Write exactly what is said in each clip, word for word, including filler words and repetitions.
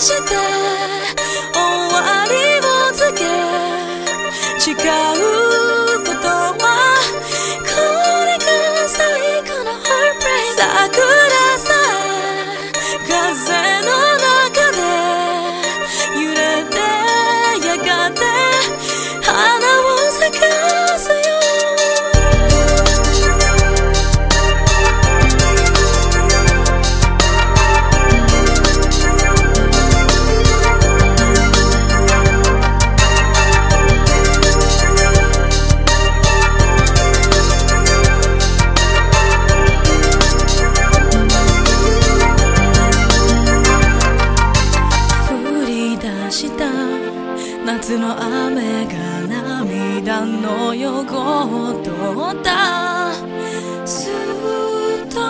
して終わりを告げ誓うことはこれが最後の Heartbreak 桜さえ風の中で揺れてやがて花を咲かすよ夏の雨が涙の汚ったずっと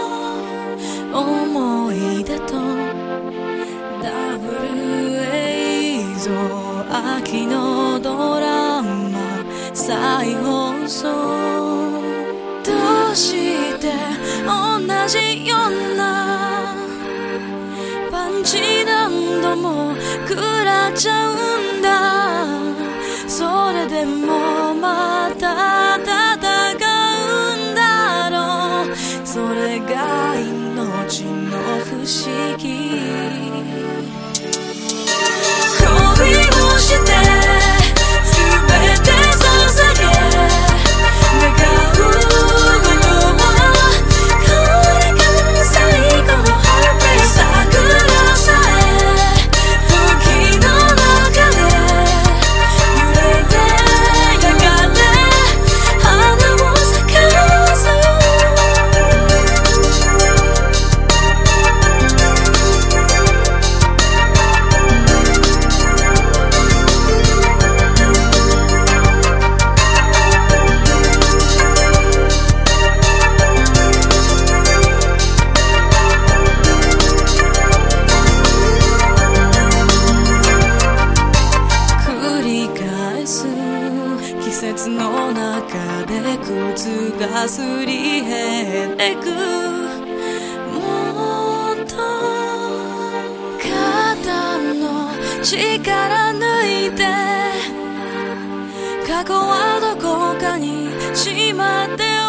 思い出とダブル映像秋のドラマ再放送どうして同じようなパンチ何度も食らっちゃうんだそれでもまた戦うんだろうそれが命の不思議恋をして全て捧げ願うことはこれが最後の Heartbreak 桜さえ時の中で揺れてやがて花を咲かすよ季節の中で靴がすり減ってくもっと肩の力抜いて過去はどこかにしまって